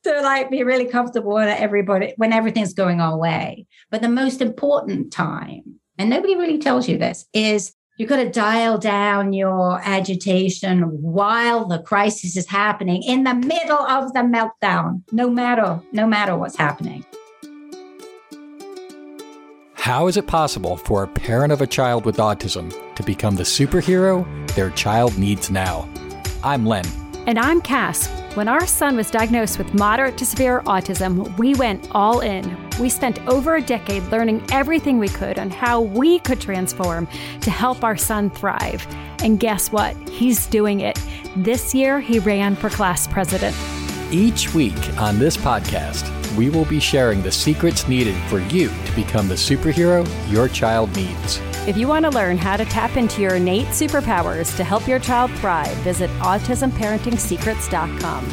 to like be really comfortable with everybody when everything's going our way. But the most important time, and nobody really tells you this, is you've got to dial down your agitation while the crisis is happening in the middle of the meltdown, no matter what's happening. How is it possible for a parent of a child with autism to become the superhero their child needs now? I'm Len. And I'm Cass. When our son was diagnosed with moderate to severe autism, we went all in. We spent over a decade learning everything we could on how we could transform to help our son thrive. And guess what? He's doing it. This year, he ran for class president. Each week on this podcast, we will be sharing the secrets needed for you to become the superhero your child needs. If you want to learn how to tap into your innate superpowers to help your child thrive, visit autismparenting.secrets.com.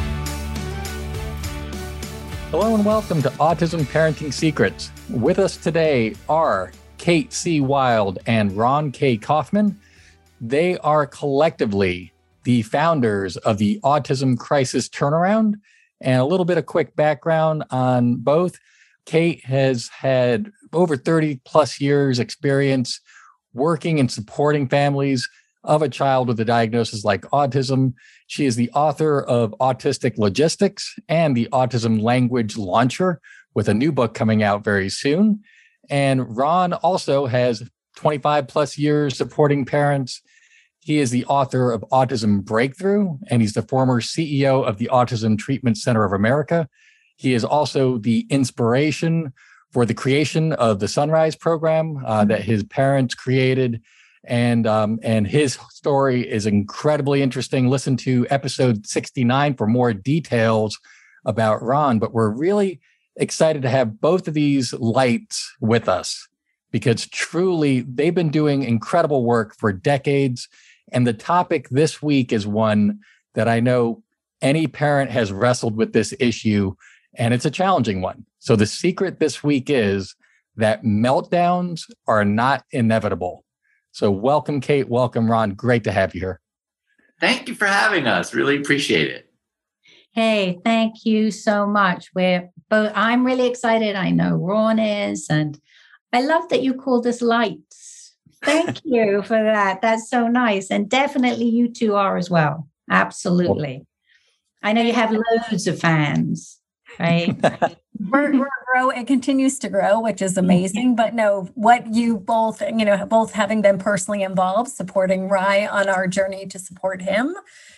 Hello and welcome to Autism Parenting Secrets. With us today are Kate C. Wild and Ron K. Kaufman. They are collectively the founders of the Autism Crisis Turnaround. And a little bit of quick background on both. Kate has had over 30 plus years experience working and supporting families of a child with a diagnosis like autism. She is the author of Autistic Logistics and the Autism Language Launcher, with a new book coming out very soon. And Ron also has 25 plus years supporting parents. He is the author of Autism Breakthrough, and he's the former CEO of the Autism Treatment Center of America. He is also the inspiration for the creation of the Sunrise program that his parents created. And his story is incredibly interesting. Listen to episode 69 for more details about Ron. But we're really excited to have both of these lights with us because truly they've been doing incredible work for decades. And the topic this week is one that I know any parent has wrestled with this issue, and it's a challenging one. So the secret this week is that meltdowns are not inevitable. So welcome, Kate. Welcome, Ron. Great to have you here. Thank you for having us. Really appreciate it. Hey, thank you so much. I'm really excited. I know Ron is, and I love that you called us lights. Thank you for that. That's so nice. And definitely you two are as well. Absolutely. I know you have loads of fans, right? We're grow. It continues to grow, which is amazing. But no, what you both, both having been personally involved, supporting Rye on our journey to support him,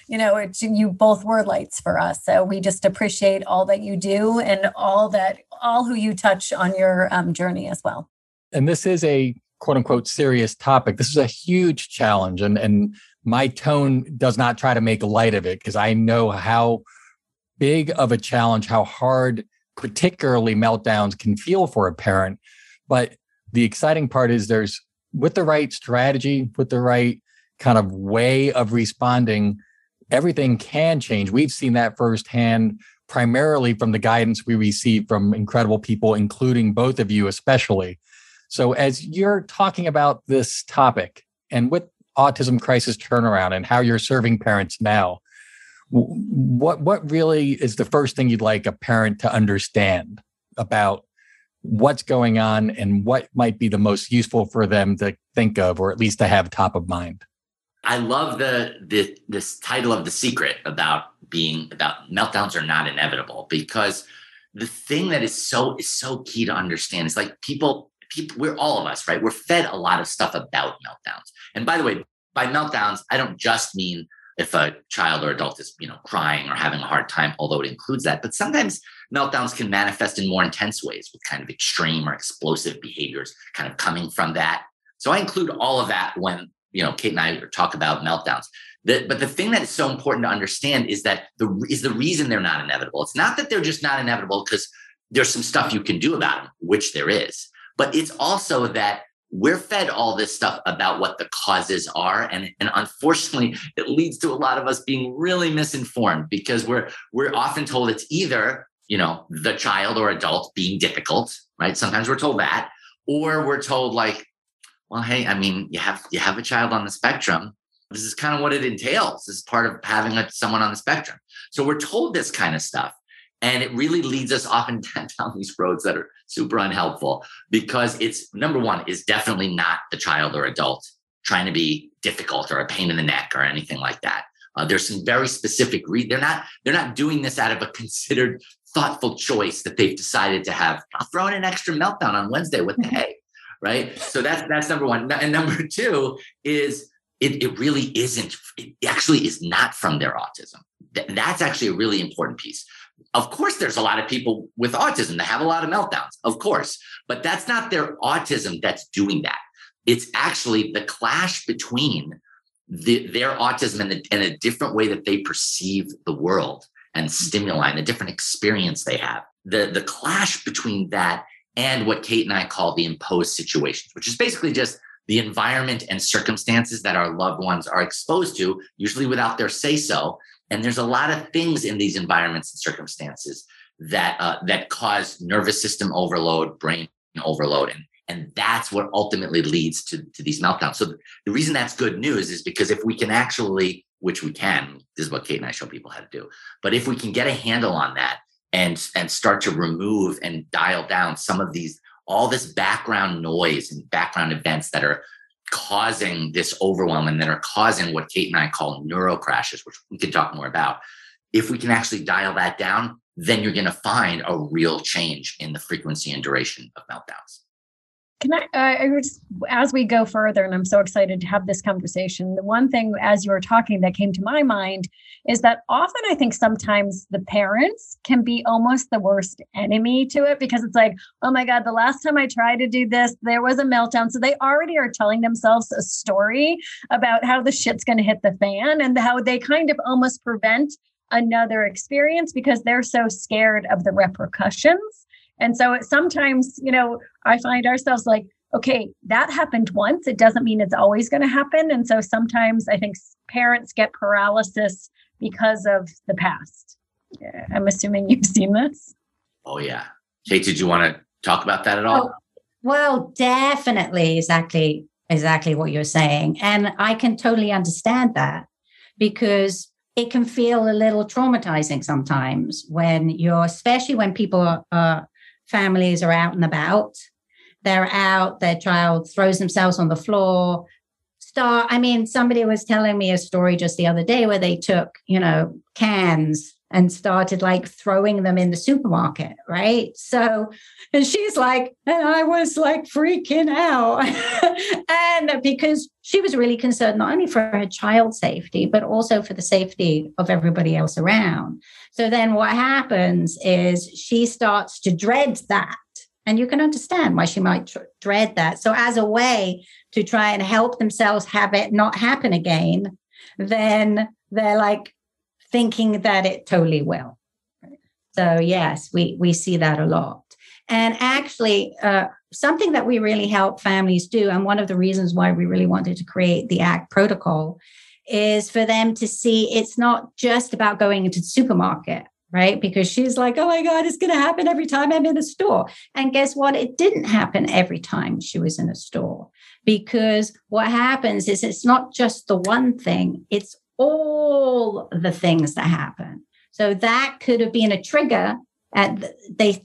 you both were lights for us. So we just appreciate all that you do and all who you touch on your journey as well. And this is a quote unquote serious topic. This is a huge challenge. And my tone does not try to make light of it because I know how big of a challenge, how hard particularly meltdowns can feel for a parent. But the exciting part is with the right strategy, with the right kind of way of responding, everything can change. We've seen that firsthand, primarily from the guidance we receive from incredible people, including both of you especially. So as you're talking about this topic and with Autism Crisis Turnaround and how you're serving parents now, what really is the first thing you'd like a parent to understand about what's going on and what might be the most useful for them to think of, or at least to have top of mind? I love this title of The Secret about meltdowns are not inevitable, because the thing that is so key to understand is like people, we're all of us, right? We're fed a lot of stuff about meltdowns. And by the way, by meltdowns, I don't just mean if a child or adult is, crying or having a hard time, although it includes that. But sometimes meltdowns can manifest in more intense ways with kind of extreme or explosive behaviors kind of coming from that. So I include all of that when, Kate and I talk about meltdowns. But the thing that is so important to understand is that the reason they're not inevitable. It's not that they're just not inevitable because there's some stuff you can do about them, which there is. But it's also that we're fed all this stuff about what the causes are. And unfortunately, it leads to a lot of us being really misinformed because we're often told it's either, the child or adult being difficult, right? Sometimes we're told that, or we're told like, well, hey, you have a child on the spectrum. This is kind of what it entails. This is part of having someone on the spectrum. So we're told this kind of stuff. And it really leads us often down these roads that are super unhelpful, because it's, number one, is definitely not the child or adult trying to be difficult or a pain in the neck or anything like that. There's some very specific they're not doing this out of a considered, thoughtful choice that they've decided to have. I'll throw in an extra meltdown on Wednesday. What the heck, right? So that's number one. And number two is it really isn't. It actually is not from their autism. That's actually a really important piece. Of course, there's a lot of people with autism that have a lot of meltdowns, of course, but that's not their autism that's doing that. It's actually the clash between their autism and a different way that they perceive the world and stimuli and a different experience they have. The clash between that and what Kate and I call the imposed situations, which is basically just the environment and circumstances that our loved ones are exposed to, usually without their say-so. And there's a lot of things in these environments and circumstances that cause nervous system overload, brain overload, and that's what ultimately leads to these meltdowns. So the reason that's good news is because if we can actually, which we can, this is what Kate and I show people how to do, but if we can get a handle on that and start to remove and dial down some of these, all this background noise and background events that are causing this overwhelm and that are causing what Kate and I call neurocrashes, which we can talk more about. If we can actually dial that down, then you're going to find a real change in the frequency and duration of meltdowns. Can as we go further, and I'm so excited to have this conversation, the one thing as you were talking that came to my mind is that often I think sometimes the parents can be almost the worst enemy to it, because it's like, oh my God, the last time I tried to do this, there was a meltdown. So they already are telling themselves a story about how the shit's going to hit the fan and how they kind of almost prevent another experience because they're so scared of the repercussions. And so sometimes, I find ourselves like, okay, that happened once. It doesn't mean it's always going to happen. And so sometimes I think parents get paralysis because of the past. I'm assuming you've seen this. Oh, yeah. Kate, did you want to talk about that at all? Oh, well, definitely exactly what you're saying. And I can totally understand that, because it can feel a little traumatizing sometimes when especially when people families are out and about, they're out, their child throws themselves on the floor. Somebody was telling me a story just the other day where they took, cans and started like throwing them in the supermarket, right? So, and she's like, and I was like freaking out. And because she was really concerned not only for her child's safety, but also for the safety of everybody else around. So then what happens is she starts to dread that. And you can understand why she might dread that. So as a way to try and help themselves have it not happen again, then they're like, thinking that it totally will. So yes, we see that a lot. And actually, something that we really help families do, and one of the reasons why we really wanted to create the ACT protocol, is for them to see it's not just about going into the supermarket, right? Because she's like, oh my God, it's going to happen every time I'm in a store. And guess what? It didn't happen every time she was in a store, because what happens is it's not just the one thing, it's all the things that happen. So that could have been a trigger. Anyway,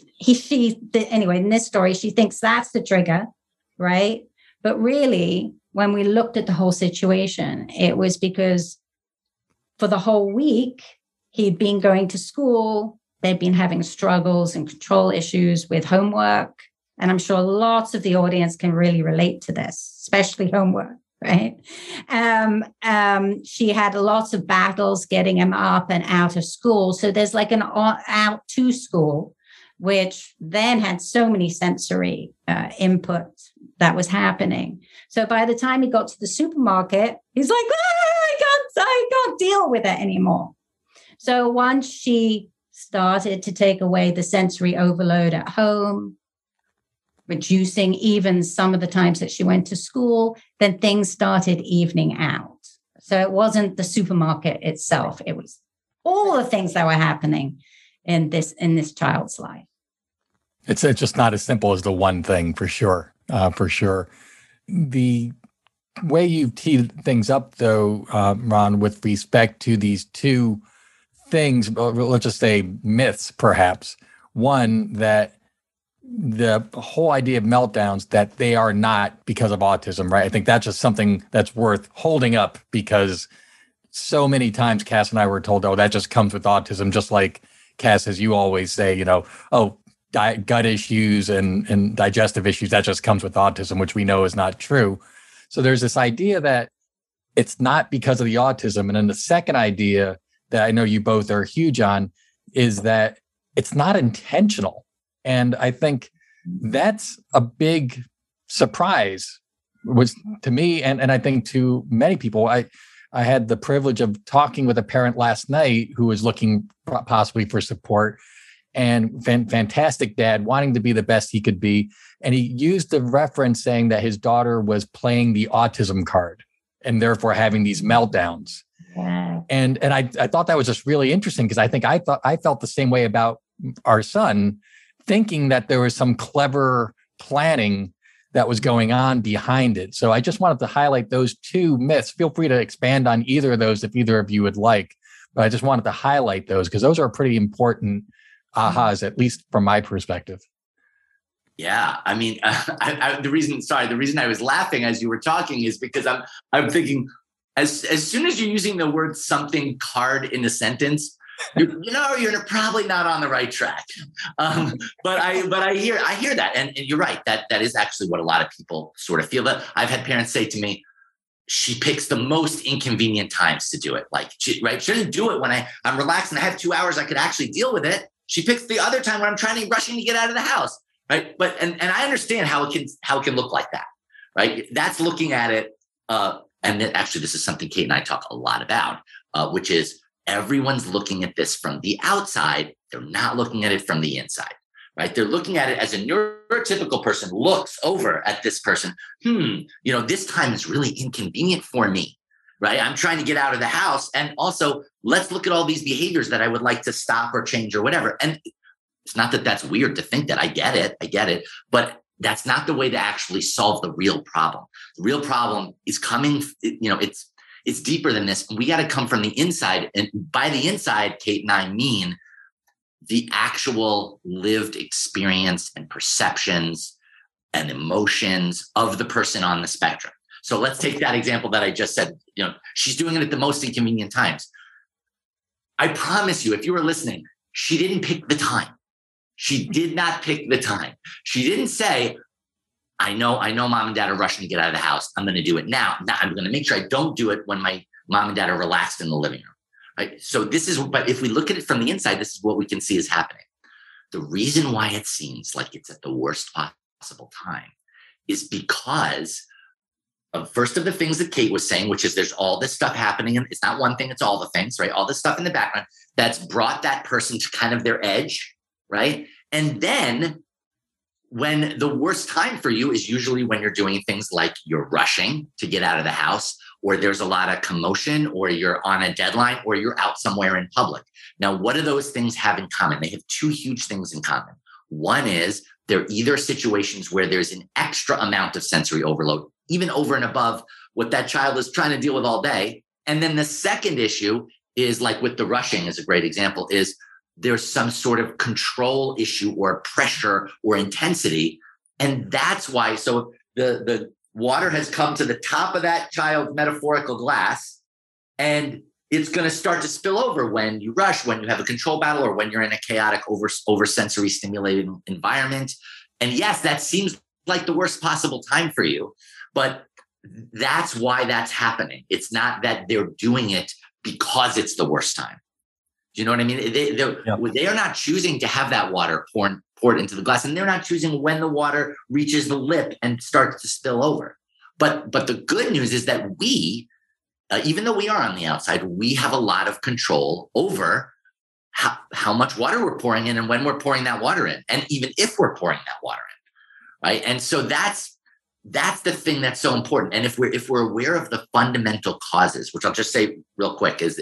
in this story, she thinks that's the trigger, right? But really, when we looked at the whole situation, it was because for the whole week, he'd been going to school. They'd been having struggles and control issues with homework. And I'm sure lots of the audience can really relate to this, especially homework. Right. She had lots of battles getting him up and out of school. So there's like an out to school, which then had so many sensory input that was happening. So by the time he got to the supermarket, he's like, I can't deal with it anymore. So once she started to take away the sensory overload at home, reducing even some of the times that she went to school, then things started evening out. So it wasn't the supermarket itself. It was all the things that were happening in this child's life. It's just not as simple as the one thing, for sure. For sure. The way you've teed things up, though, Ron, with respect to these two things, let's just say myths, perhaps. One, that the whole idea of meltdowns, that they are not because of autism, right? I think that's just something that's worth holding up, because so many times Cass and I were told, oh, that just comes with autism. Just like Cass, as you always say, gut issues and digestive issues, that just comes with autism, which we know is not true. So there's this idea that it's not because of the autism. And then the second idea that I know you both are huge on is that it's not intentional. And I think that's a big surprise, was to me, and I think to many people. I had the privilege of talking with a parent last night who was looking possibly for support, and fantastic dad, wanting to be the best he could be. And he used the reference saying that his daughter was playing the autism card and therefore having these meltdowns. Yeah. And I thought that was just really interesting, because I felt the same way about our son, thinking that there was some clever planning that was going on behind it. So I just wanted to highlight those two myths. Feel free to expand on either of those if either of you would like, but I just wanted to highlight those because those are pretty important ahas, at least from my perspective. Yeah, I mean, the reason I was laughing as you were talking is because I'm thinking, as soon as you're using the word something card in a sentence, you're probably not on the right track. But I hear that, and you're right. That is actually what a lot of people sort of feel. That I've had parents say to me, she picks the most inconvenient times to do it. Like, she doesn't do it when I'm relaxed and I have 2 hours I could actually deal with it. She picks the other time when I'm rushing to get out of the house. Right. But and I understand how it can look like that. Right. That's looking at it. And then actually, this is something Kate and I talk a lot about, which is everyone's looking at this from the outside. They're not looking at it from the inside. Right. They're looking at it as a neurotypical person looks over at this person. This time is really inconvenient for me. Right. I'm trying to get out of the house. And also, let's look at all these behaviors that I would like to stop or change or whatever. And it's not that that's weird to think that. I get it. But that's not the way to actually solve the real problem. The real problem is coming, it's deeper than this. We got to come from the inside. And by the inside, Kate and I mean the actual lived experience and perceptions and emotions of the person on the spectrum. So let's take that example that I just said. She's doing it at the most inconvenient times. I promise you, if you were listening, she didn't pick the time. She did not pick the time. She didn't say, I know mom and dad are rushing to get out of the house. I'm going to do it now. I'm going to make sure I don't do it when my mom and dad are relaxed in the living room. Right? So but if we look at it from the inside, this is what we can see is happening. The reason why it seems like it's at the worst possible time is because of first of the things that Kate was saying, which is there's all this stuff happening. And it's not one thing, it's all the things, right? All this stuff in the background that's brought that person to kind of their edge. Right. And then when the worst time for you is usually when you're doing things like you're rushing to get out of the house, or there's a lot of commotion, or you're on a deadline, or you're out somewhere in public. Now, what do those things have in common? They have two huge things in common. One is they're either situations where there's an extra amount of sensory overload, even over and above what that child is trying to deal with all day. And then the second issue is, like with the rushing is a great example, is there's some sort of control issue or pressure or intensity. And that's why, so the water has come to the top of that child's metaphorical glass, and it's going to start to spill over when you rush, when you have a control battle, or when you're in a chaotic, over sensory stimulated environment. And yes, that seems like the worst possible time for you, but that's why that's happening. It's not that they're doing it because it's the worst time. Do you know what I mean? They are not choosing to have that water poured into the glass, and they're not choosing when the water reaches the lip and starts to spill over. But the good news is that we, even though we are on the outside, we have a lot of control over how much water we're pouring in and when we're pouring that water in, and even if we're pouring that water in, right? And so that's the thing that's so important. And if we're aware of the fundamental causes, which I'll just say real quick, is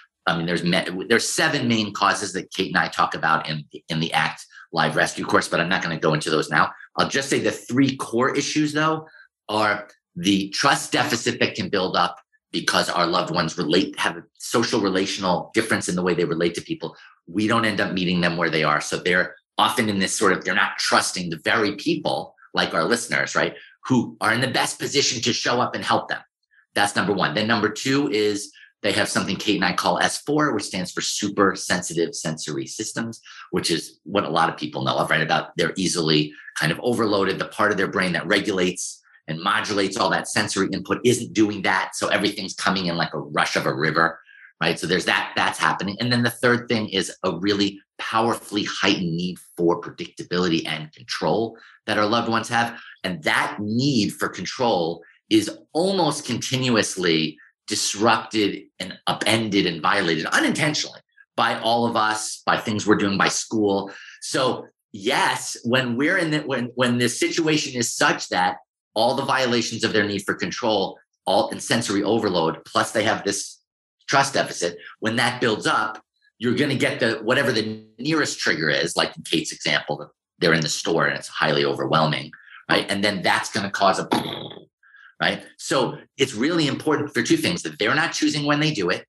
there's 7 main causes that Kate and I talk about in the ACT live rescue course, but I'm not going to go into those now. I'll just say the 3 core issues, though, are the trust deficit that can build up because our loved ones have a social relational difference in the way they relate to people, we don't end up meeting them where they are. So they're often in this sort of, they're not trusting the very people like our listeners, right, who are in the best position to show up and help them. That's number one. Then number two is they have something Kate and I call S4, which stands for super sensitive sensory systems, which is what a lot of people know of, right? About they're easily kind of overloaded. The part of their brain that regulates and modulates all that sensory input isn't doing that. So everything's coming in like a rush of a river, right? So there's that's happening. And then the third thing is a really powerfully heightened need for predictability and control that our loved ones have. And that need for control is almost continuously disrupted and upended and violated unintentionally by all of us, by things we're doing, by school. So yes, when we're in when the situation is such that all the violations of their need for control, all and sensory overload, plus they have this trust deficit, when that builds up, you're going to get whatever the nearest trigger is, like in Kate's example, they're in the store and it's highly overwhelming, right? And then that's going to cause a right? So it's really important for two things, that they're not choosing when they do it.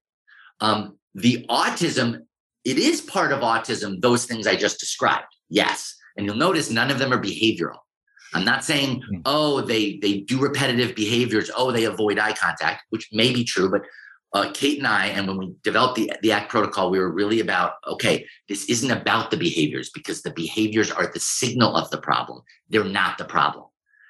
The autism, it is part of autism, those things I just described. Yes. And you'll notice none of them are behavioral. I'm not saying, oh, they do repetitive behaviors. Oh, they avoid eye contact, which may be true. But Kate and I, and when we developed the ACT protocol, we were really about, okay, this isn't about the behaviors, because the behaviors are the signal of the problem. They're not the problem.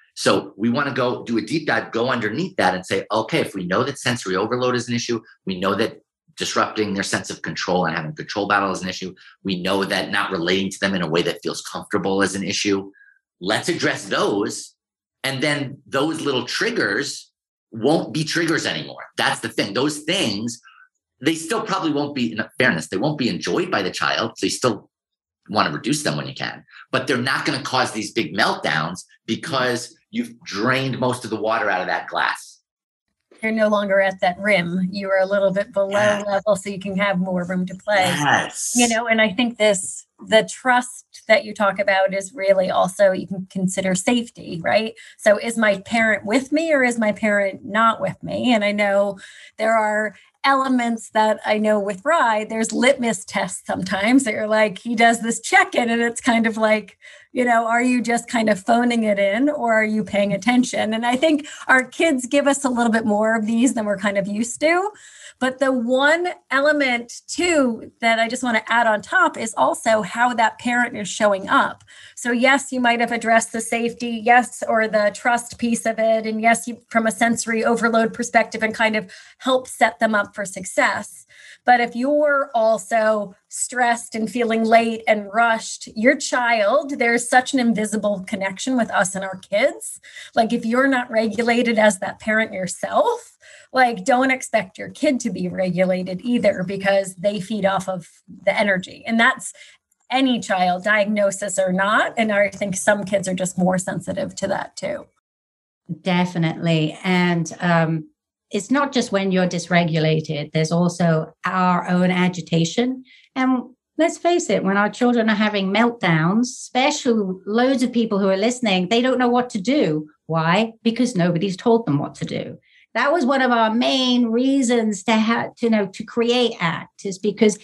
So we want to go do a deep dive, go underneath that and say, okay, if we know that sensory overload is an issue, we know that disrupting their sense of control and having control battle is an issue, we know that not relating to them in a way that feels comfortable is an issue. Let's address those. And then those little triggers won't be triggers anymore. That's the thing. Those things, they still probably won't be, in fairness, they won't be enjoyed by the child. So you still want to reduce them when you can, but they're not going to cause these big meltdowns because you've drained most of the water out of that glass. You're no longer at that rim. You are a little bit below level, so you can have more room to play. Yes. And I think the trust that you talk about is really also, you can consider safety, right? So is my parent with me or is my parent not with me? And I know there are elements that I know with Rye, there's litmus tests sometimes that you're like, he does this check-in and it's kind of like, are you just kind of phoning it in or are you paying attention? And I think our kids give us a little bit more of these than we're kind of used to. But the one element too that I just want to add on top is also how that parent is showing up. So yes, you might have addressed the safety, yes, or the trust piece of it. And yes, you, from a sensory overload perspective, and kind of help set them up for success. But if you're also stressed and feeling late and rushed, your child, there's such an invisible connection with us and our kids. Like if you're not regulated as that parent yourself, like don't expect your kid to be regulated either, because they feed off of the energy. And that's any child, diagnosis or not. And I think some kids are just more sensitive to that too. Definitely. And it's not just when you're dysregulated, there's also our own agitation. And let's face it, when our children are having meltdowns, especially loads of people who are listening, they don't know what to do. Why? Because nobody's told them what to do. That was one of our main reasons to create ACT, is because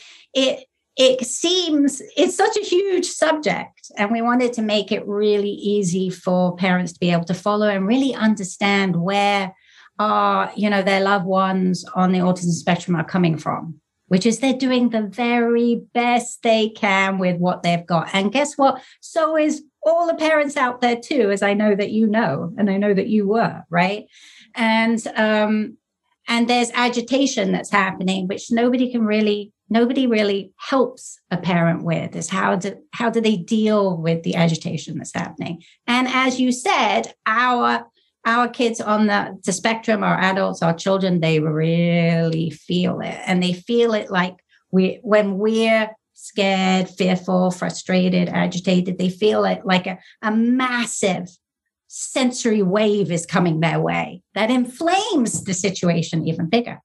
it seems it's such a huge subject, and we wanted to make it really easy for parents to be able to follow and really understand where their loved ones on the autism spectrum are coming from, which is they're doing the very best they can with what they've got. And guess what? So is all the parents out there too, as I know that you know, and I know that you were, right? And there's agitation that's happening, which nobody really helps a parent with, is how do they deal with the agitation that's happening. And as you said, our kids on the spectrum, our adults, our children, they really feel it. And they feel it like when we're scared, fearful, frustrated, agitated, they feel it like a massive sensory wave is coming their way that inflames the situation even bigger.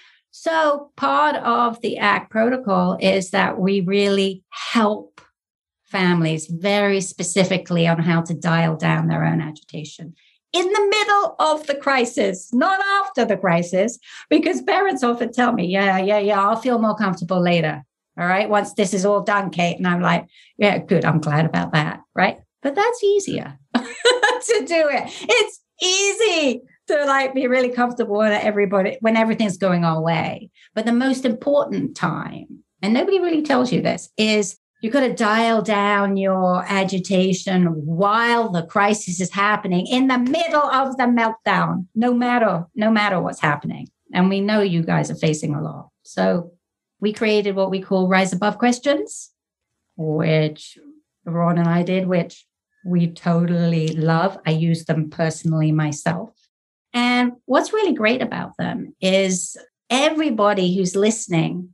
So part of the ACT protocol is that we really help families very specifically on how to dial down their own agitation. in the middle of the crisis, not after the crisis, because parents often tell me, yeah, I'll feel more comfortable later. All right. Once this is all done, Kate. And I'm like, yeah, good. I'm glad about that. Right. But that's easier to do it. It's easy to like be really comfortable when everything's going our way. But the most important time, and nobody really tells you this, is you've got to dial down your agitation while the crisis is happening, in the middle of the meltdown, no matter what's happening. And we know you guys are facing a lot. So we created what we call Rise Above questions, which Ron and I did, which we totally love. I use them personally myself. And what's really great about them is everybody who's listening,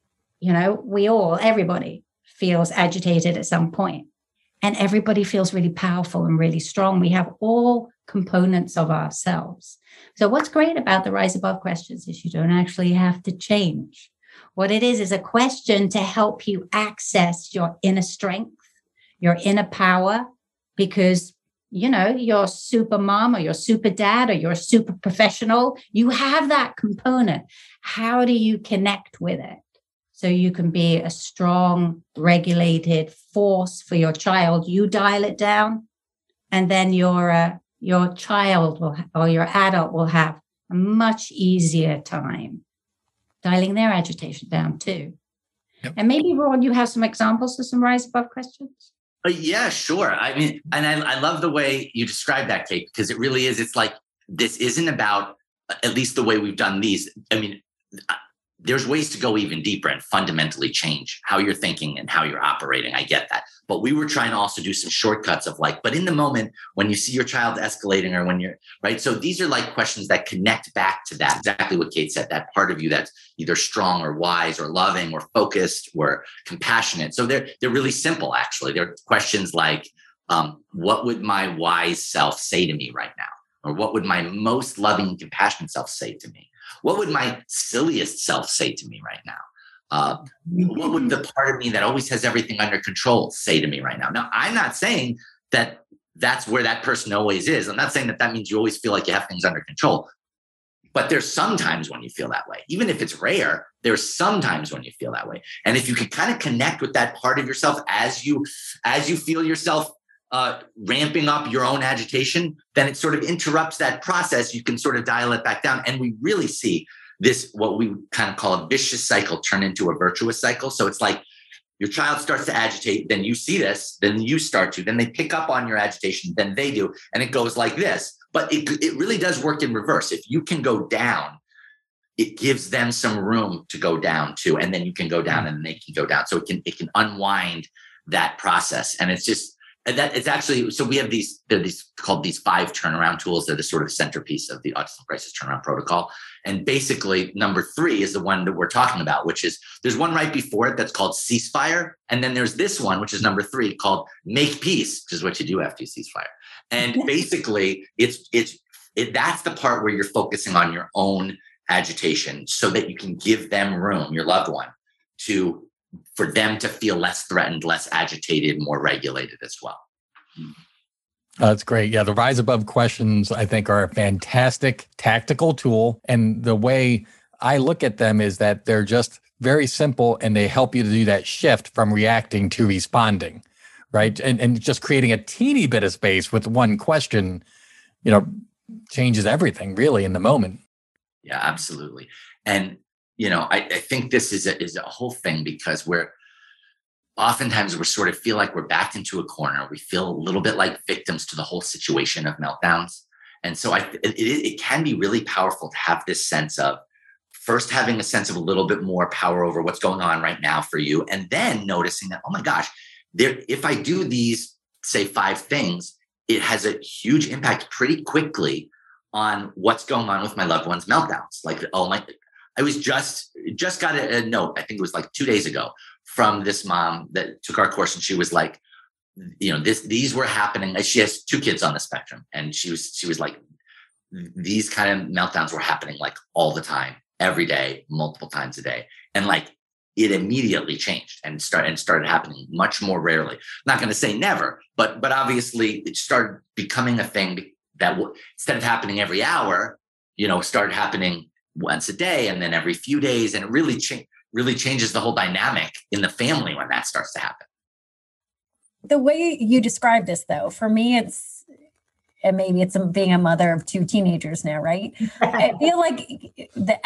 everybody feels agitated at some point, and everybody feels really powerful and really strong. We have all components of ourselves. So what's great about the Rise Above questions is you don't actually have to change. What it is a question to help you access your inner strength, your inner power, because you're super mom or you're super dad or you're super professional. You have that component. How do you connect with it so you can be a strong, regulated force for your child? You dial it down, and then your child or your adult will have a much easier time dialing their agitation down too. Yep. And maybe, Ron, you have some examples of some Rise Above questions? Yeah, sure. I mean, and I love the way you describe that, Kate, because it really is. It's like, this isn't about, at least the way we've done these. I mean, there's ways to go even deeper and fundamentally change how you're thinking and how you're operating. I get that. But we were trying to also do some shortcuts of like, but in the moment when you see your child escalating or when you're right. So these are like questions that connect back to that, exactly what Kate said, that part of you that's either strong or wise or loving or focused or compassionate. So they're really simple, actually. They're questions like, what would my wise self say to me right now? Or what would my most loving and compassionate self say to me? What would my silliest self say to me right now? What would the part of me that always has everything under control say to me right now? Now, I'm not saying that that's where that person always is. I'm not saying that means you always feel like you have things under control. But there's some times when you feel that way. Even if it's rare, there's some times when you feel that way. And if you can kind of connect with that part of yourself as you feel yourself ramping up your own agitation, then it sort of interrupts that process. You can sort of dial it back down. And we really see this, what we kind of call a vicious cycle, turn into a virtuous cycle. So it's like your child starts to agitate, then you see this, then you start to, then they pick up on your agitation, then they do. And it goes like this. But it really does work in reverse. If you can go down, it gives them some room to go down too. And then you can go down and they can go down. So it can unwind that process. And it's just, and that it's actually, so we have they're called these 5 turnaround tools. They're the sort of centerpiece of the Autism Crisis Turnaround Protocol. And basically number 3 is the one that we're talking about, which is, there's one right before it that's called ceasefire. And then there's this one, which is number 3, called make peace, which is what you do after you ceasefire. And basically that's the part where you're focusing on your own agitation so that you can give them room, your loved one, for them to feel less threatened, less agitated, more regulated as well. That's great. Yeah, the Rise Above questions, I think, are a fantastic tactical tool. And the way I look at them is that they're just very simple and they help you to do that shift from reacting to responding, right? And just creating a teeny bit of space with one question, changes everything really in the moment. Yeah, absolutely. And I think this is a whole thing because oftentimes we sort of feel like we're backed into a corner. We feel a little bit like victims to the whole situation of meltdowns. And so it can be really powerful to have this sense of first having a sense of a little bit more power over what's going on right now for you. And then noticing that, oh my gosh, if I do these, say 5 things, it has a huge impact pretty quickly on what's going on with my loved one's meltdowns. Like, I was just got a note, I think it was like 2 days ago, from this mom that took our course. And she was like, these were happening. She has 2 kids on the spectrum. And she was like, these kind of meltdowns were happening like all the time, every day, multiple times a day. And like, it immediately changed and started happening much more rarely. I'm not going to say never, but obviously it started becoming a thing instead of happening every hour, start happening once a day and then every few days. And it really changes the whole dynamic in the family when that starts to happen. The way you describe this, though, for me, and maybe it's being a mother of 2 teenagers now, right? I feel like the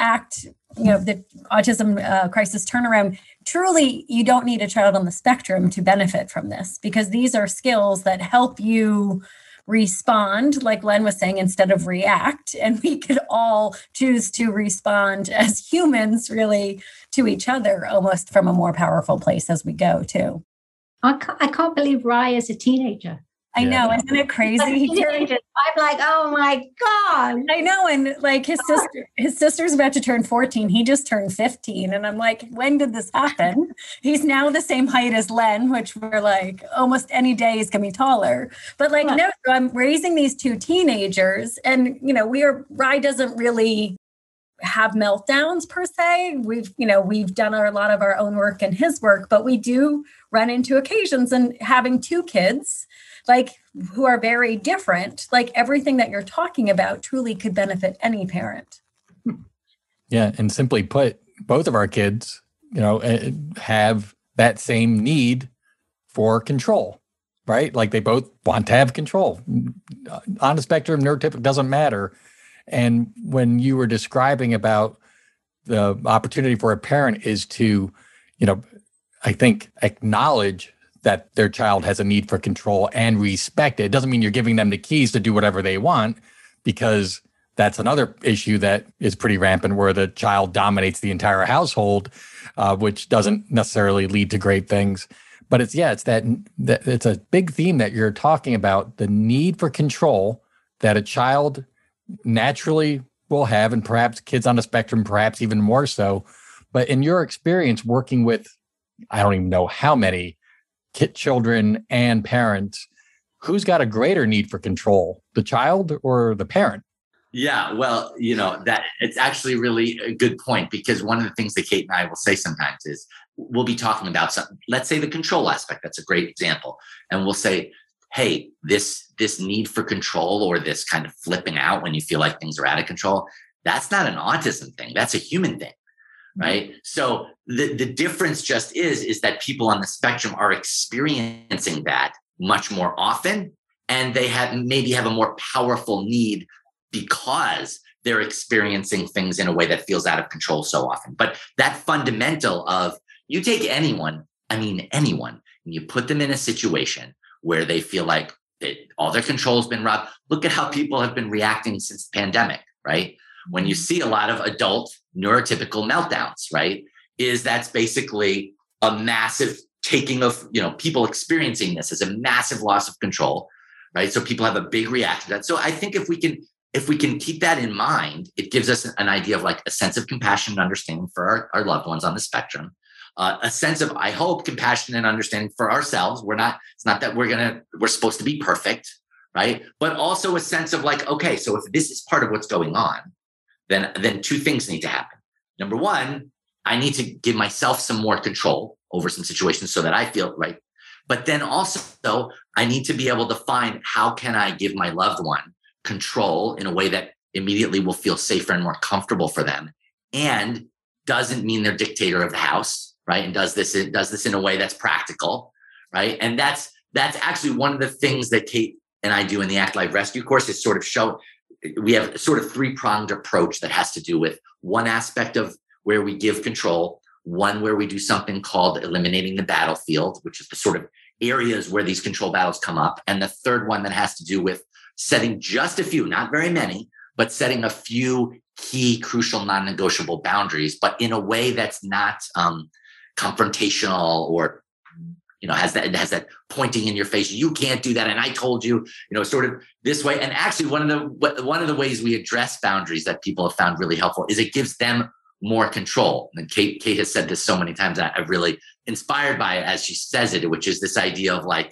autism crisis turnaround, truly, you don't need a child on the spectrum to benefit from this, because these are skills that help you respond, like Len was saying, instead of react. And we could all choose to respond as humans, really, to each other, almost from a more powerful place as we go, too. I can't believe Rye is a teenager. I know, isn't it crazy? I'm like, oh my God. I know. And like his sister's about to turn 14. He just turned 15. And I'm like, when did this happen? He's now the same height as Len, which we're like, almost any day he's going to be taller. But like, no, so I'm raising these 2 teenagers, and, Rye doesn't really have meltdowns per se. We've done a lot of our own work and his work, but we do run into occasions, and having 2 kids, like, who are very different, like everything that you're talking about truly could benefit any parent. Yeah. And simply put, both of our kids, have that same need for control, right? Like they both want to have control. On the spectrum, neurotypical, doesn't matter. And when you were describing about the opportunity for a parent is to, I think, acknowledge that their child has a need for control and respect it. It doesn't mean you're giving them the keys to do whatever they want, because that's another issue that is pretty rampant, where the child dominates the entire household, which doesn't necessarily lead to great things. But it's a big theme that you're talking about, the need for control that a child naturally will have, and perhaps kids on the spectrum, perhaps even more so. But in your experience working with, I don't even know how many children and parents, who's got a greater need for control, the child or the parent? Yeah, well, that it's actually really a good point, because one of the things that Kate and I will say sometimes is we'll be talking about let's say the control aspect. That's a great example. And we'll say, hey, this need for control, or this kind of flipping out when you feel like things are out of control, that's not an autism thing. That's a human thing. Right. So the difference just is that people on the spectrum are experiencing that much more often, and they maybe have a more powerful need because they're experiencing things in a way that feels out of control so often. But that fundamental of, you take anyone, and you put them in a situation where they feel like all their control has been robbed. Look at how people have been reacting since the pandemic, right? When you see a lot of adult neurotypical meltdowns, right, that's basically a massive taking of, people experiencing this as a massive loss of control, right? So people have a big reaction to that. So I think if we can keep that in mind, it gives us an idea of like a sense of compassion and understanding for our loved ones on the spectrum, a sense of, I hope, compassion and understanding for ourselves. It's not that we're supposed to be perfect, right? But also a sense of like, okay, so if this is part of what's going on, then 2 things need to happen. Number 1, I need to give myself some more control over some situations so that I feel right. But then also, I need to be able to find, how can I give my loved one control in a way that immediately will feel safer and more comfortable for them, and doesn't mean they're dictator of the house, right? And does this in a way that's practical, right? And that's actually one of the things that Kate and I do in the Act Live Rescue course, is sort of show. We have sort of 3-pronged approach that has to do with one aspect of where we give control, one where we do something called eliminating the battlefield, which is the sort of areas where these control battles come up. And the third one that has to do with setting just a few, not very many, but setting a few key, crucial, non-negotiable boundaries, but in a way that's not confrontational, or has that pointing in your face, you can't do that, and I told you, sort of this way. And actually, one of the ways we address boundaries that people have found really helpful is it gives them more control. And Kate has said this so many times that I'm really inspired by it as she says it, which is this idea of like,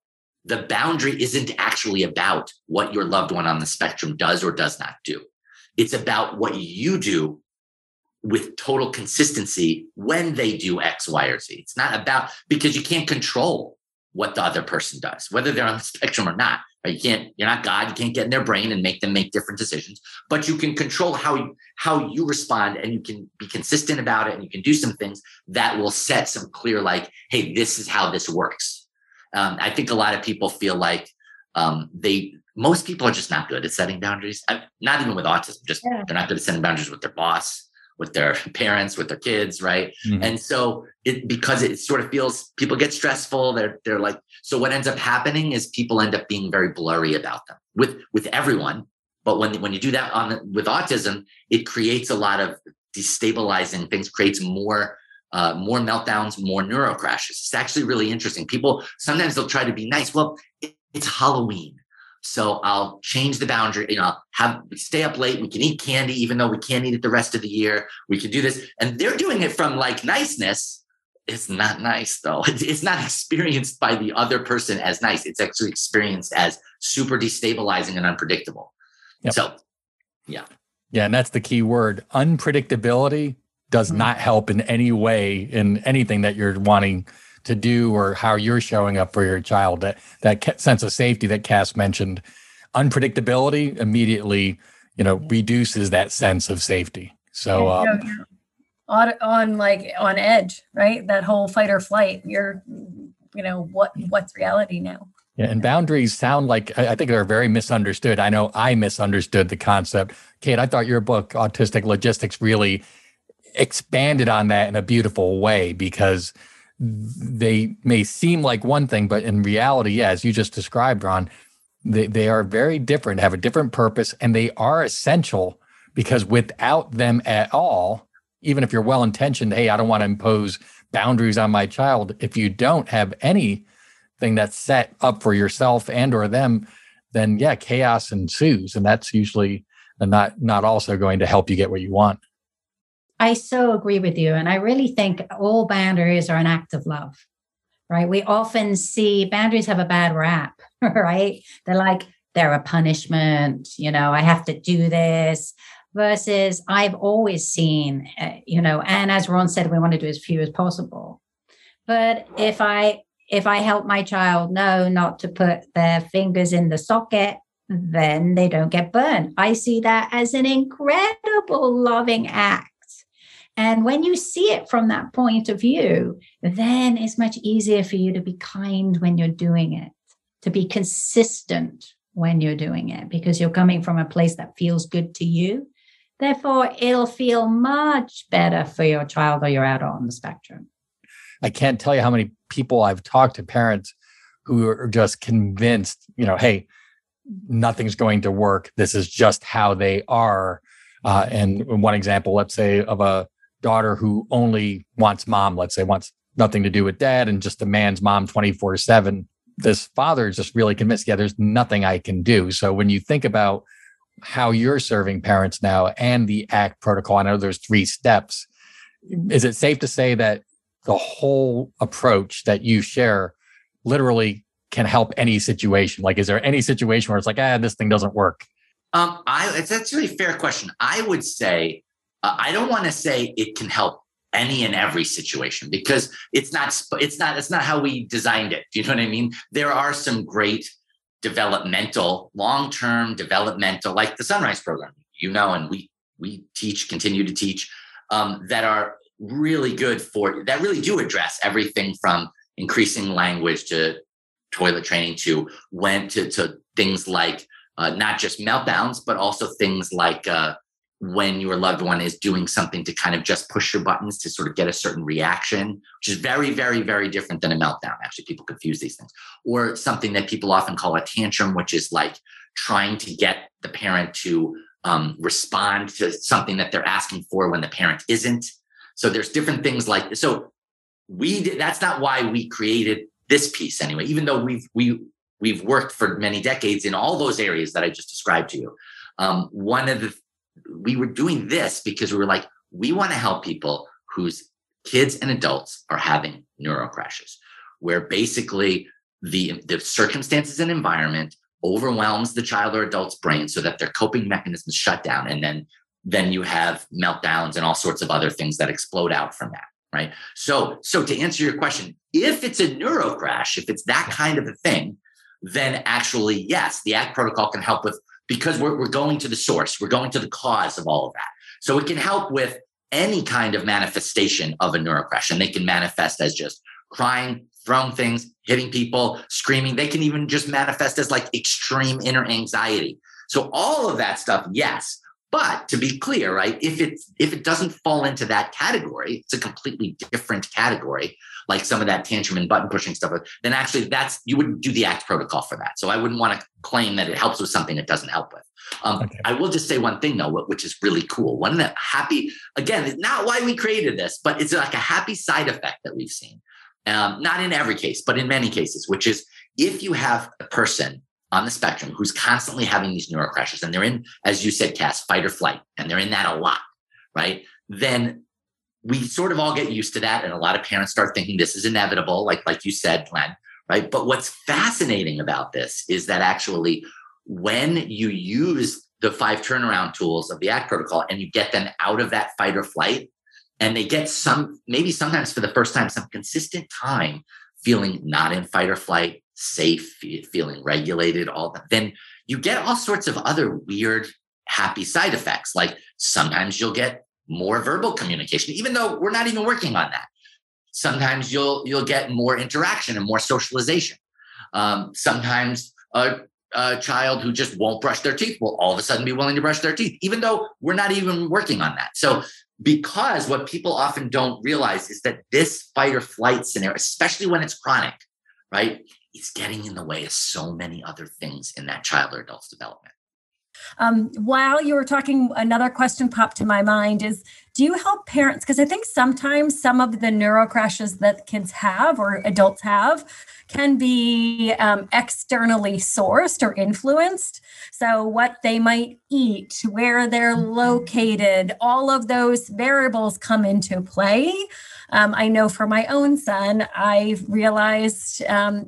the boundary isn't actually about what your loved one on the spectrum does or does not do. It's about what you do with total consistency when they do X, Y, or Z. It's not about, because you can't control what the other person does, whether they're on the spectrum or not. Right? You're not God. You can't get in their brain and make them make different decisions, but you can control how you respond, and you can be consistent about it. And you can do some things that will set some clear, like, hey, this is how this works. I think a lot of people feel like most people are just not good at setting boundaries. Not even with autism, they're not good at setting boundaries with their boss, with their parents, with their kids, right? Mm-hmm. And so because it sort of feels, people get stressful. They're like, so what ends up happening is people end up being very blurry about them with everyone. But when you do that with autism, it creates a lot of destabilizing things, creates more meltdowns, more neurocrashes. It's actually really interesting. People, sometimes they'll try to be nice. Well, it's Halloween, so I'll change the boundary. Stay up late. We can eat candy, even though we can't eat it the rest of the year. We can do this. And they're doing it from like niceness. It's not nice though. It's not experienced by the other person as nice. It's actually experienced as super destabilizing and unpredictable. Yep. So, yeah. Yeah. And that's the key word. Unpredictability does not help in any way in anything that you're wanting to do or how you're showing up for your child. That sense of safety that Cass mentioned, unpredictability immediately, reduces that sense of safety. So on edge, right? That whole fight or flight. You're, what's reality now? Yeah, and boundaries sound like, I think they're very misunderstood. I know I misunderstood the concept. Kate, I thought your book, Autistic Logistics, really expanded on that in a beautiful way, because they may seem like one thing, but in reality, as you just described, Ron, they are very different, have a different purpose, and they are essential, because without them at all, even if you're well-intentioned, hey, I don't want to impose boundaries on my child, if you don't have anything that's set up for yourself and or them, then yeah, chaos ensues, and that's usually not also going to help you get what you want. I so agree with you. And I really think all boundaries are an act of love, right? We often see boundaries have a bad rap, right? They're a punishment, I have to do this, versus I've always seen, and as Ron said, we want to do as few as possible. But if I help my child know not to put their fingers in the socket, then they don't get burned. I see that as an incredible loving act. And when you see it from that point of view, then it's much easier for you to be kind when you're doing it, to be consistent when you're doing it, because you're coming from a place that feels good to you. Therefore, it'll feel much better for your child or your adult on the spectrum. I can't tell you how many people I've talked to, parents who are just convinced, hey, nothing's going to work. This is just how they are. And one example, let's say, of a daughter who only wants mom, let's say, wants nothing to do with dad and just demands mom 24/7. This father is just really convinced, yeah, there's nothing I can do. So when you think about how you're serving parents now and the ACT protocol, I know there's 3 steps. Is it safe to say that the whole approach that you share literally can help any situation? Like, is there any situation where it's like, this thing doesn't work? It's actually a fair question. I would say, I don't want to say it can help any and every situation, because it's not how we designed it. Do you know what I mean? There are some great long-term developmental, like the Sunrise program, and we continue to teach, that are really good that really do address everything from increasing language to toilet training to things like not just meltdowns, but also things like when your loved one is doing something to kind of just push your buttons to sort of get a certain reaction, which is very, very, very different than a meltdown. Actually, people confuse these things. Or something that people often call a tantrum, which is like trying to get the parent to respond to something that they're asking for when the parent isn't. So there's different things like this. So that's not why we created this piece anyway, even though we've worked for many decades in all those areas that I just described to you. We were doing this because we were like, we want to help people whose kids and adults are having neurocrashes, where basically the circumstances and environment overwhelms the child or adult's brain so that their coping mechanisms shut down. And then you have meltdowns and all sorts of other things that explode out from that. right? So to answer your question, if it's a neurocrash, if it's that kind of a thing, then actually, yes, the ACT protocol can help with, because we're going to the source, we're going to the cause of all of that. So it can help with any kind of manifestation of a neurocrash, and they can manifest as just crying, throwing things, hitting people, screaming. They can even just manifest as like extreme inner anxiety. So all of that stuff, yes. But to be clear, right, if it doesn't fall into that category, it's a completely different category, like some of that tantrum and button pushing stuff, then actually you wouldn't do the ACT protocol for that. So I wouldn't want to claim that it helps with something it doesn't help with. Okay. I will just say one thing though, which is really cool. One that again, it's not why we created this, but it's like a happy side effect that we've seen. Not in every case, but in many cases, which is if you have a person on the spectrum who's constantly having these neurocrashes, and they're in, as you said, Cass, fight or flight, and they're in that a lot, right? Then we sort of all get used to that. And a lot of parents start thinking this is inevitable, like you said, Glenn, right? But what's fascinating about this is that actually when you use the 5 turnaround tools of the ACT protocol and you get them out of that fight or flight, and they get maybe sometimes for the first time, some consistent time feeling not in fight or flight, safe, feeling regulated, all that, then you get all sorts of other weird, happy side effects. Like sometimes you'll get more verbal communication, even though we're not even working on that. Sometimes you'll get more interaction and more socialization. Sometimes a child who just won't brush their teeth will all of a sudden be willing to brush their teeth, even though we're not even working on that. So because what people often don't realize is that this fight or flight scenario, especially when it's chronic, right, it's getting in the way of so many other things in that child or adult's development. While you were talking, another question popped to my mind is, do you help parents? Because I think sometimes some of the neurocrashes that kids have or adults have can be externally sourced or influenced. So what they might eat, where they're located, all of those variables come into play. I know for my own son, I've realized,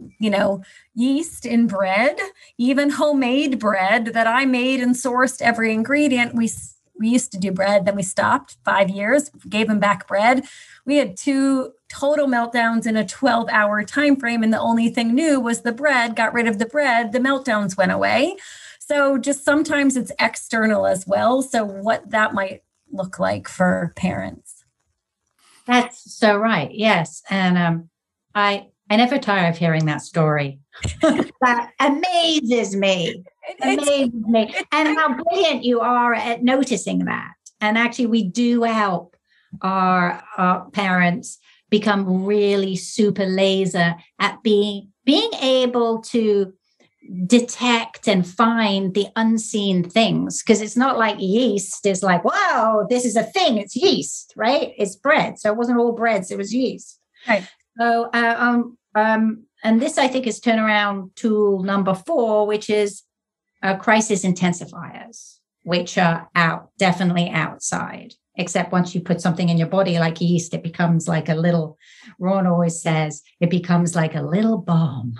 yeast in bread, even homemade bread that I made and sourced every ingredient. We used to do bread, then we stopped 5 years, gave him back bread. We had 2 total meltdowns in a 12-hour time frame, and the only thing new was the bread. Got rid of the bread, the meltdowns went away. So just sometimes it's external as well. So what that might look like for parents. That's so right. Yes. And I never tire of hearing that story. That amazes me. And how brilliant you are at noticing that. And actually, we do help our parents become really super laser at being able to detect and find the unseen things, because it's not like yeast is like, wow, this is a thing. It's yeast, right? It's bread. So it wasn't all breads, it was yeast. Right. So, and this, I think, is turnaround tool number 4, which is crisis intensifiers, which are definitely outside. Except once you put something in your body like yeast, it becomes like a little, Ron always says, it becomes like a little bomb.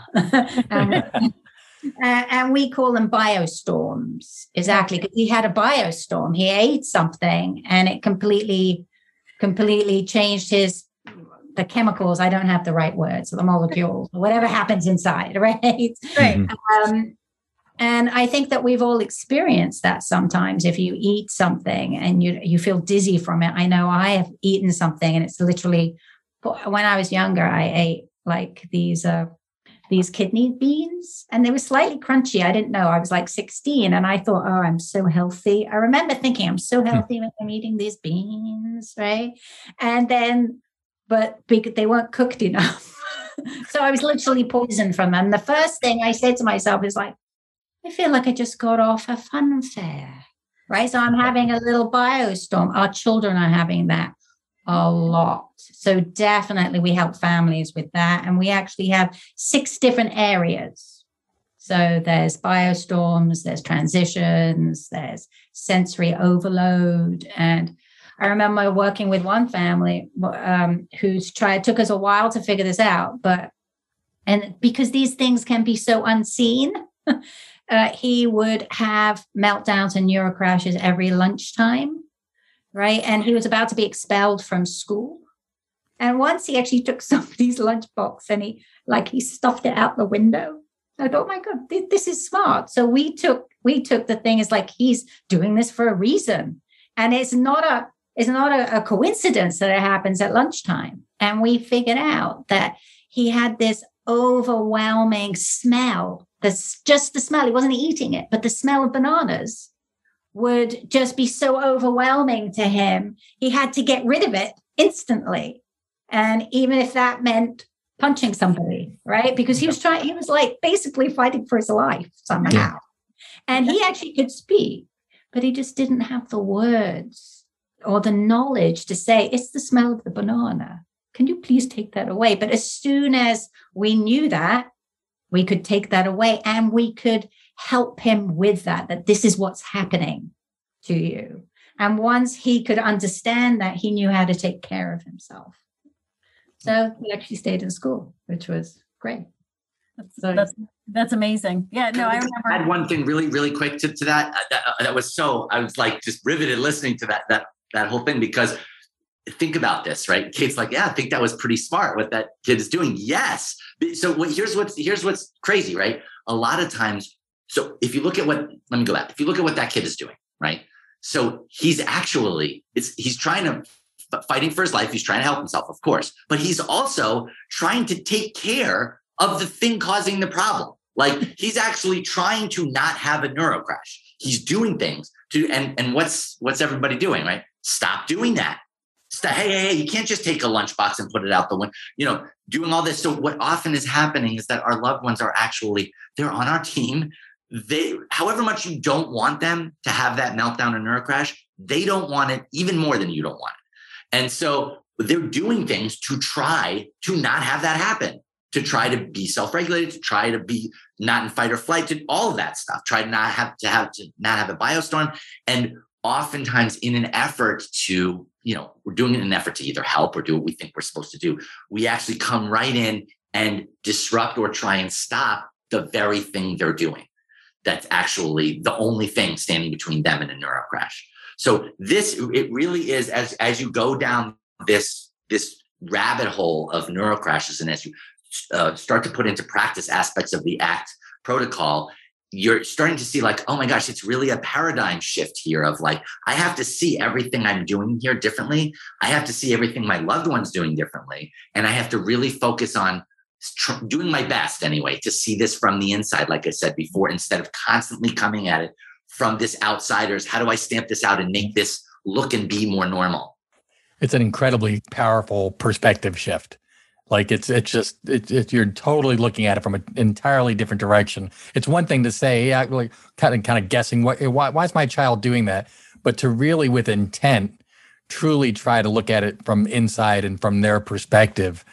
And we call them biostorms. Exactly. Because he had a biostorm. He ate something and it completely changed the chemicals. I don't have the right words, the molecules, whatever happens inside, right? Right. And I think that we've all experienced that sometimes. If you eat something and you feel dizzy from it. I know I have eaten something and it's literally, when I was younger, I ate like these kidney beans and they were slightly crunchy. I didn't know. I was like 16 and I thought, oh, I'm so healthy. I remember thinking I'm so healthy when I'm eating these beans, right? And then, but they weren't cooked enough. So I was literally poisoned from them. The first thing I said to myself is like, I feel like I just got off a fun fair, right? So I'm having a little biostorm. Our children are having that a lot. So definitely we help families with that. And we actually have 6 different areas. So there's biostorms, there's transitions, there's sensory overload. And I remember working with one family it took us a while to figure this out, and because these things can be so unseen, he would have meltdowns and neurocrashes every lunchtime, right? And he was about to be expelled from school. And once he actually took somebody's lunchbox and he stuffed it out the window. I thought, oh my God, this is smart. So we took the thing as like, he's doing this for a reason. And it's not a coincidence that it happens at lunchtime. And we figured out that he had this overwhelming smell. That's just the smell. He wasn't eating it, but the smell of bananas would just be so overwhelming to him. He had to get rid of it instantly. And even if that meant punching somebody, right? Because he was like basically fighting for his life somehow. Yeah. And he actually could speak, but he just didn't have the words or the knowledge to say, it's the smell of the banana. Can you please take that away? But as soon as we knew that, we could take that away and we could help him with that this is what's happening to you. And once he could understand that, he knew how to take care of himself. So he actually stayed in school, which was great. That's amazing. Yeah, no, I remember. I had one thing really, really quick to that. That was I was like just riveted listening to that whole thing, because think about this, right? Kate's like, yeah, I think that was pretty smart what that kid is doing. Yes. So here's what's crazy, right? A lot of times, so if you look at let me go back. If you look at what that kid is doing, right? So he's trying to fighting for his life. He's trying to help himself, of course, but he's also trying to take care of the thing causing the problem. Like he's actually trying to not have a neurocrash. He's doing things and what's everybody doing, right? Stop doing that. Hey, you can't just take a lunchbox and put it out the window, doing all this. So what often is happening is that our loved ones are actually, they're on our team. However much you don't want them to have that meltdown or neurocrash, they don't want it even more than you don't want it. And so they're doing things to try to not have that happen, to try to be self-regulated, to try to be not in fight or flight, to all of that stuff, try to not have a biostorm. And oftentimes in an effort to, we're doing it in an effort to either help or do what we think we're supposed to do, we actually come right in and disrupt or try and stop the very thing they're doing. That's actually the only thing standing between them and a neurocrash. So it really is, as you go down this rabbit hole of neurocrashes, and as you start to put into practice aspects of the ACT protocol, you're starting to see like, oh my gosh, it's really a paradigm shift here of like, I have to see everything I'm doing here differently. I have to see everything my loved one's doing differently. And I have to really focus on doing my best anyway, to see this from the inside, like I said before, instead of constantly coming at it from this outsiders. How do I stamp this out and make this look and be more normal? It's an incredibly powerful perspective shift. Like it's you're totally looking at it from an entirely different direction. It's one thing to say, yeah, like kind of guessing why is my child doing that, but to really with intent, truly try to look at it from inside and from their perspective.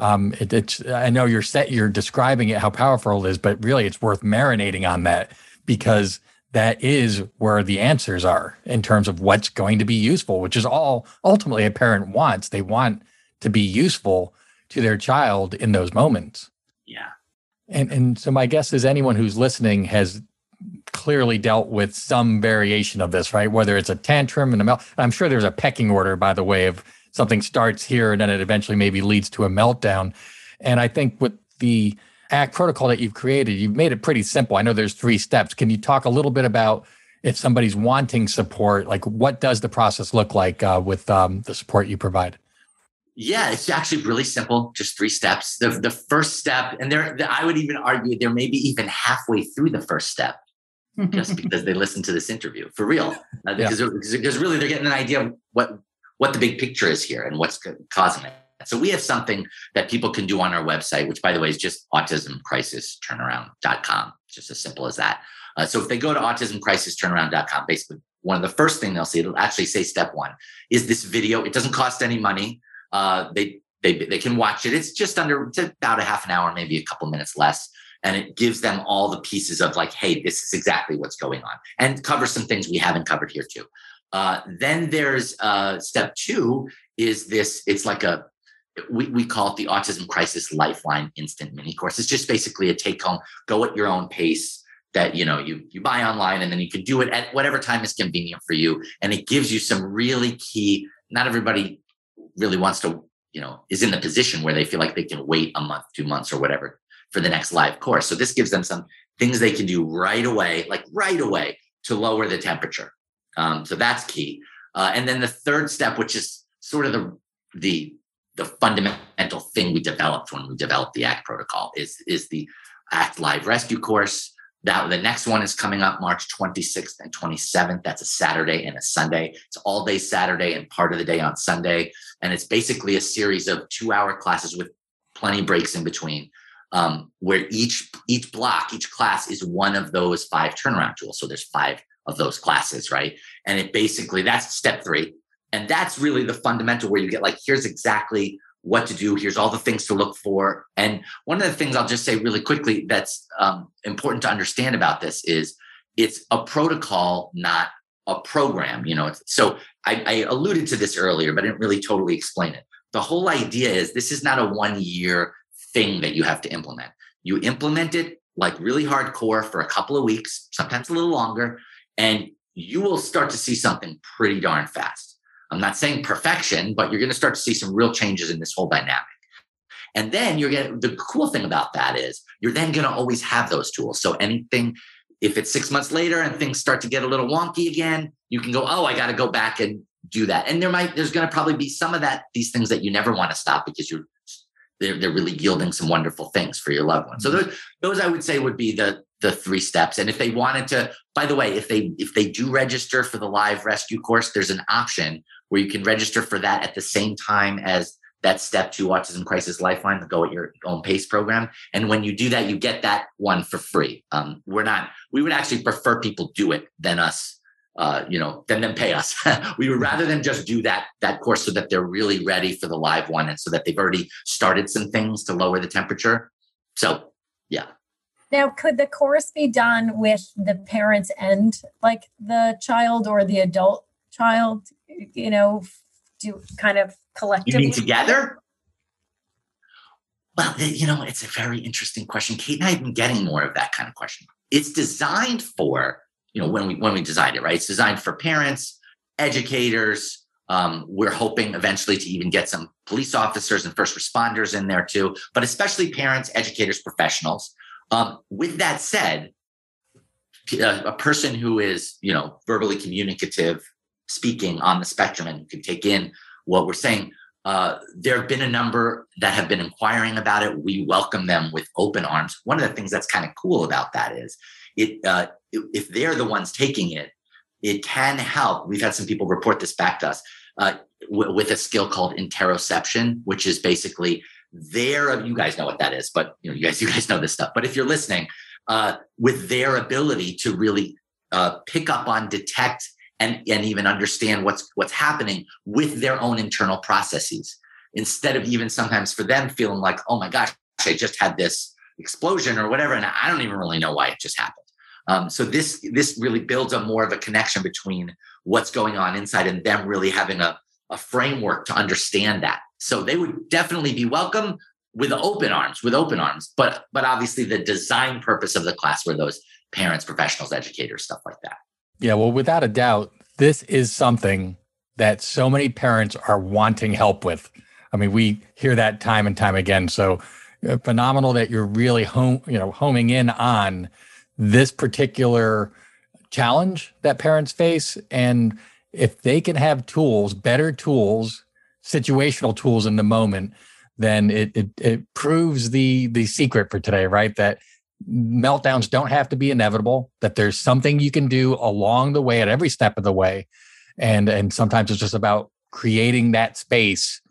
I know you're describing it, how powerful it is, but really it's worth marinating on that, because that is where the answers are in terms of what's going to be useful, which is all ultimately a parent wants. They want to be useful to their child in those moments. Yeah. And so my guess is anyone who's listening has clearly dealt with some variation of this, right? Whether it's a tantrum and I'm sure there's a pecking order, by the way, of something starts here and then it eventually maybe leads to a meltdown. And I think with the ACT protocol that you've created, you've made it pretty simple. I know there's 3 steps. Can you talk a little bit about if somebody's wanting support, like what does the process look like with the support you provide? Yeah, it's actually really simple, just 3 steps. The first step, and I would even argue they're maybe even halfway through the first step, just because they listen to this interview, for real. Because really they're getting an idea of what the big picture is here and what's causing it. So we have something that people can do on our website, which by the way is just autismcrisisturnaround.com, just as simple as that. So if they go to autismcrisisturnaround.com, basically one of the first thing they'll see, it'll actually say step 1 is this video. It doesn't cost any money. They can watch it. It's about a half an hour, maybe a couple minutes less. And it gives them all the pieces of like, hey, this is exactly what's going on, and cover some things we haven't covered here too. Then there's step 2 is this. It's like we call it the Autism Crisis Lifeline Instant Mini Course. It's just basically a take home, go at your own pace that, you buy online, and then you can do it at whatever time is convenient for you. And it gives you some really key, not everybody really wants to is in the position where they feel like they can wait a month, 2 months or whatever for the next live course. So this gives them some things they can do right away to lower the temperature. So that's key. And then the third step, which is sort of the fundamental thing we developed when we developed the ACT protocol, is the ACT Live Rescue course. That the next one is coming up March 26th and 27th. That's a Saturday and a Sunday. It's all day Saturday and part of the day on Sunday. And it's basically a series of 2-hour classes with plenty of breaks in between, where each class is one of those 5 turnaround tools. So there's 5 of those classes, right? And it basically, that's step 3. And that's really the fundamental where you get like, here's exactly what to do. Here's all the things to look for. And one of the things I'll just say really quickly that's important to understand about this is it's a protocol, not a program. So I alluded to this earlier, but I didn't really totally explain it. The whole idea is this is not a 1-year thing that you have to implement. You implement it like really hardcore for a couple of weeks, sometimes a little longer, and you will start to see something pretty darn fast. I'm not saying perfection, but you're going to start to see some real changes in this whole dynamic. And then the cool thing about that is you're then going to always have those tools. So anything, if it's 6 months later and things start to get a little wonky again, you can go, oh, I got to go back and do that. And there's going to probably be some of these things that you never want to stop because they're really yielding some wonderful things for your loved ones. So those I would say would be the 3 steps. And if they wanted to, by the way, if they do register for the Live Rescue course, there's an option where you can register for that at the same time as that Step 2 Autism Crisis Lifeline, the Go at Your Own Pace program. And when you do that, you get that one for free. We would actually prefer people do it than us, than them pay us. We would rather than just do that course so that they're really ready for the live one and so that they've already started some things to lower the temperature. So, yeah. Now, could the course be done with the parents and like the child or the adult child, do kind of collectively? You mean together? Well, it's a very interesting question. Kate and I have been getting more of that kind of question. It's designed for, when we designed it, right? It's designed for parents, educators. We're hoping eventually to even get some police officers and first responders in there too, but especially parents, educators, professionals. With that said, a person who is, verbally communicative, speaking on the spectrum and can take in what we're saying, there have been a number that have been inquiring about it. We welcome them with open arms. One of the things that's kind of cool about that is if they're the ones taking it, it can help. We've had some people report this back to us with a skill called interoception, which is basically you guys know what that is, but you guys know this stuff. But if you're listening, with their ability to really pick up on, detect, and even understand what's happening with their own internal processes, instead of even sometimes for them feeling like, oh my gosh, I just had this explosion or whatever, and I don't even really know why it just happened. So this really builds up more of a connection between what's going on inside and them really having a framework to understand that. So they would definitely be welcome with open arms, but obviously the design purpose of the class were those parents, professionals, educators, stuff like that. Yeah, well, without a doubt, this is something that so many parents are wanting help with. I mean, we hear that time and time again. So phenomenal that you're really homing in on this particular challenge that parents face. And if they can have tools, better tools, situational tools in the moment, then it proves the secret for today, right? That meltdowns don't have to be inevitable, that there's something you can do along the way at every step of the way. And sometimes it's just about creating that space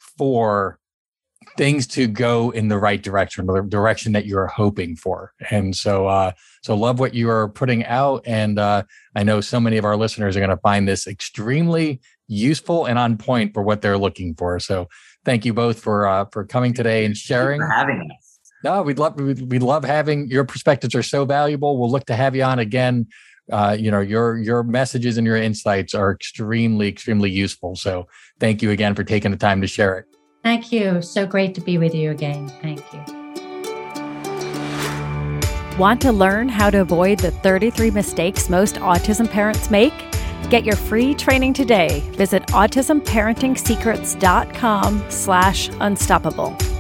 for things to go in the right direction, the direction that you're hoping for. And so love what you are putting out. And I know so many of our listeners are going to find this extremely useful and on point for what they're looking for. So thank you both for coming today and sharing. Thank you for having us. No, we'd love having your perspectives are so valuable. We'll look to have you on again. Your messages and your insights are extremely, extremely useful. So thank you again for taking the time to share it. Thank you. So great to be with you again. Thank you. Want to learn how to avoid the 33 mistakes most autism parents make? Get your free training today. Visit autismparenting secrets.com/unstoppable.